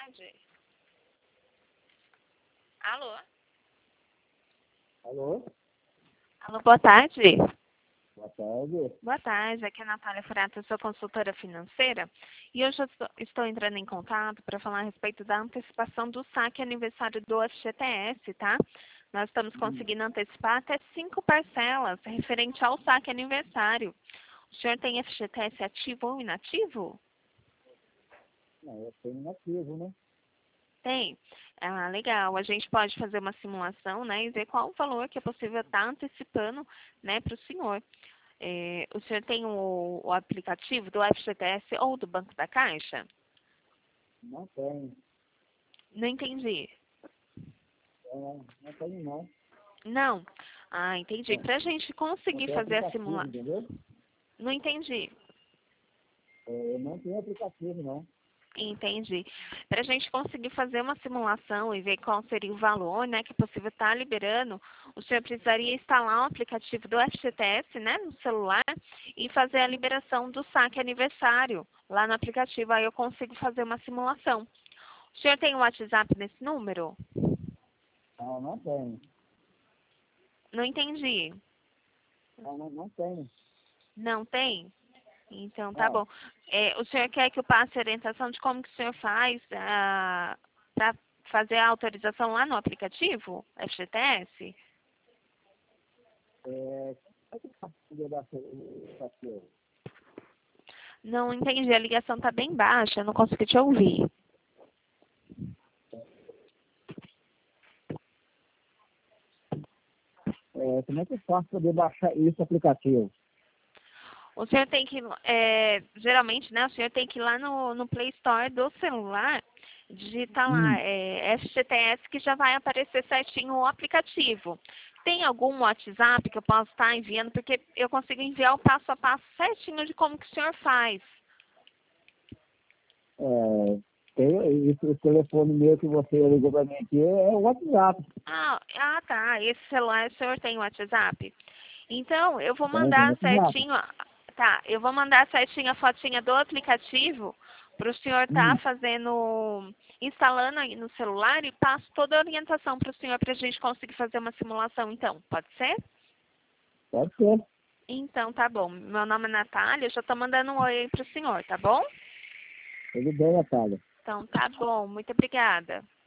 tarde. Alô? Alô? Alô, boa tarde. Boa tarde. Boa tarde, aqui é a Natália Furata, eu sou consultora financeira e hoje eu estou entrando em contato para falar a respeito da antecipação do saque aniversário do FGTS, tá? Nós estamos conseguindo antecipar até 5 parcelas referente ao saque aniversário. O senhor tem FGTS ativo ou inativo? Não, eu tenho inativo, né? Tem. Ah, legal. A gente pode fazer uma simulação, né, e ver qual o valor que é possível estar antecipando, né, para o senhor. O senhor tem o aplicativo do FGTS ou do Banco da Caixa? Não tenho. Não entendi. Não tenho, não. Não? Ah, entendi. Para a gente Não conseguir tenho fazer a aplicativo, simulação. entendeu? Não entendi. Eu não tenho aplicativo, não. Entendi. Para a gente conseguir fazer uma simulação e ver qual seria o valor, né, que é possível estar liberando, o senhor precisaria instalar o aplicativo do FGTS, né, no celular e fazer a liberação do saque aniversário lá no aplicativo. Aí eu consigo fazer uma simulação. O senhor tem um WhatsApp nesse número? Não tenho. Não entendi. Não tenho. Não tem? Então, tá Não. bom. O senhor quer que eu passe a orientação de como que o senhor faz para fazer a autorização lá no aplicativo FGTS? Como é que eu faço para poder dar o aplicativo? Não entendi, a ligação está bem baixa, eu não consegui te ouvir. Como é que eu faço para poder baixar esse aplicativo? O senhor tem que, geralmente, né, o senhor tem que ir lá no Play Store do celular, digitar lá, FGTS, que já vai aparecer certinho o aplicativo. Tem algum WhatsApp que eu posso estar enviando, porque eu consigo enviar o passo a passo certinho de como que o senhor faz. Esse telefone meu que você ligou para mim aqui é o WhatsApp. Tá. Esse celular, o senhor tem WhatsApp? Então, eu vou Tem mandar WhatsApp. certinho, tá, eu vou mandar certinho a fotinha do aplicativo para o senhor estar fazendo, instalando aí no celular e passo toda a orientação para o senhor para a gente conseguir fazer uma simulação, então, pode ser? Pode ser. Então, tá bom. Meu nome é Natália, eu já estou mandando um oi para o senhor, tá bom? Tudo bem, Natália. Então, tá bom. Muito obrigada.